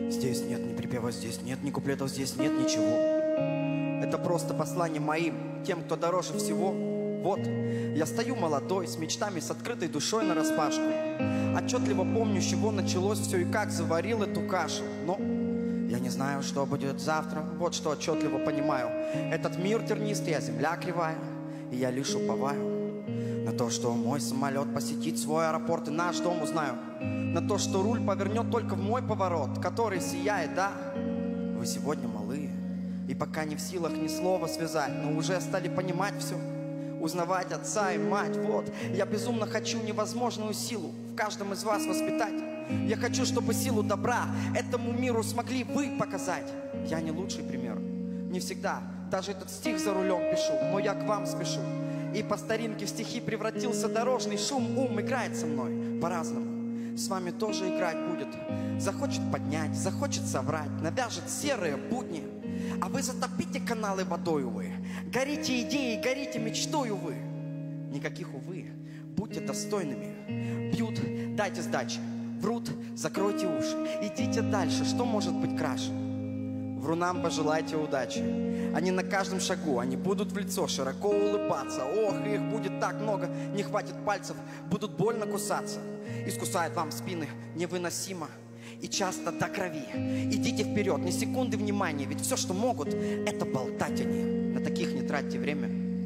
Здесь нет ни припева, здесь нет ни куплетов, здесь нет ничего. Это просто послание моим, тем, кто дороже всего. Вот, я стою молодой, с мечтами, с открытой душой нараспашку. Отчетливо помню, с чего началось все и как заварил эту кашу. Но я не знаю, что будет завтра, вот что отчетливо понимаю. Этот мир тернистый, а земля кривая, и я лишь уповаю на то, что мой самолет посетит свой аэропорт и наш дом узнаю. На то, что руль повернет только в мой поворот, который сияет, да. Вы сегодня малые, и пока не в силах ни слова связать, но уже стали понимать все, узнавать отца и мать. Вот, я безумно хочу невозможную силу в каждом из вас воспитать. Я хочу, чтобы силу добра этому миру смогли вы показать. Я не лучший пример, не всегда даже этот стих за рулем пишу, но я к вам спешу. И по старинке в стихи превратился дорожный шум. Ум играет со мной по-разному, с вами тоже играть будет. Захочет поднять, захочет соврать, навяжет серые будни. А вы затопите каналы водой, увы. Горите идеей, горите мечтой, увы. Никаких увы, будьте достойными. Бьют, дайте сдачи. Врут, закройте уши. Идите дальше, что может быть краше? Врунам пожелайте удачи. Они на каждом шагу, они будут в лицо широко улыбаться. Ох, их будет так много, не хватит пальцев, будут больно кусаться. Искусают вам спины невыносимо и часто до крови. Идите вперед, ни секунды внимания, ведь все, что могут, это болтать они. На таких не тратьте время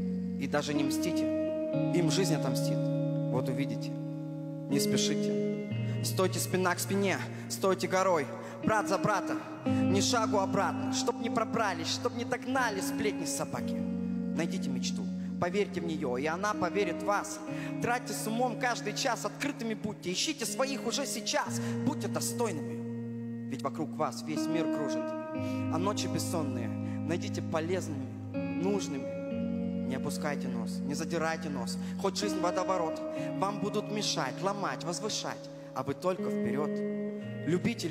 и даже не мстите. Им жизнь отомстит, вот увидите. Не спешите. Стойте спина к спине, стойте горой, брат за брата, ни шагу обратно, чтоб не пробрались, чтоб не догнали сплетни собаки. Найдите мечту, поверьте в нее, и она поверит в вас. Тратьте с умом каждый час, открытыми будьте, ищите своих уже сейчас, будьте достойными. Ведь вокруг вас весь мир кружит, а ночи бессонные найдите полезными, нужными. Не опускайте нос, не задирайте нос, хоть жизнь водоворот, вам будут мешать, ломать, возвышать, а вы только вперед. Любите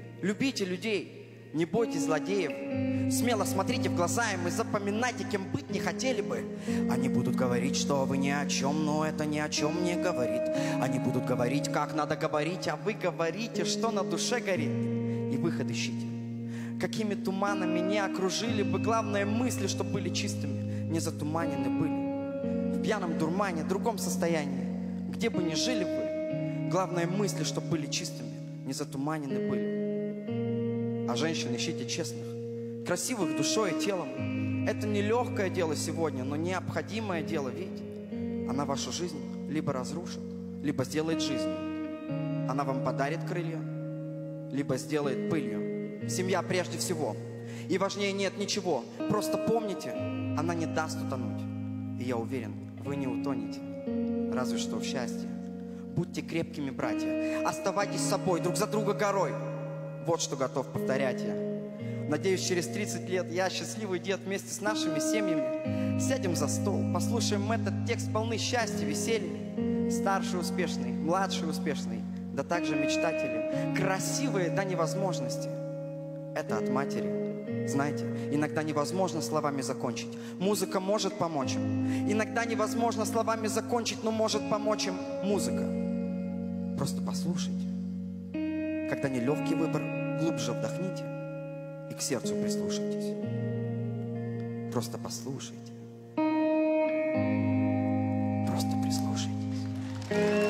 людей, не бойтесь злодеев. Смело смотрите в глаза им и запоминайте, кем быть не хотели бы. Они будут говорить, что вы ни о чем, но это ни о чем не говорит. Они будут говорить, как надо говорить, а вы говорите, что на душе горит. И выход ищите. Какими туманами не окружили бы, главное мысли, что были чистыми, не затуманены были. В пьяном дурмане, другом состоянии, где бы ни жили вы, главное мысли, что были чистыми, не затуманены были. А женщин ищите честных, красивых душой и телом. Это не легкое дело сегодня, но необходимое дело, ведь она вашу жизнь либо разрушит, либо сделает жизнью. Она вам подарит крылья, либо сделает пылью. Семья прежде всего, и важнее нет ничего. Просто помните, она не даст утонуть. И я уверен, вы не утонете, разве что в счастье. Будьте крепкими, братья, оставайтесь собой, друг за друга горой. Вот что готов повторять я. Надеюсь, через 30 лет я, счастливый дед, вместе с нашими семьями сядем за стол, послушаем этот текст полный счастья, веселья. Старший успешный, младший успешный, да также мечтатели, красивые до невозможности. Это от матери. Знаете, иногда невозможно словами закончить. Музыка может помочь им. Иногда невозможно словами закончить, но может помочь им музыка. Просто послушайте. Когда нелегкий выбор, глубже вдохните и к сердцу прислушайтесь. Просто послушайте. Просто прислушайтесь.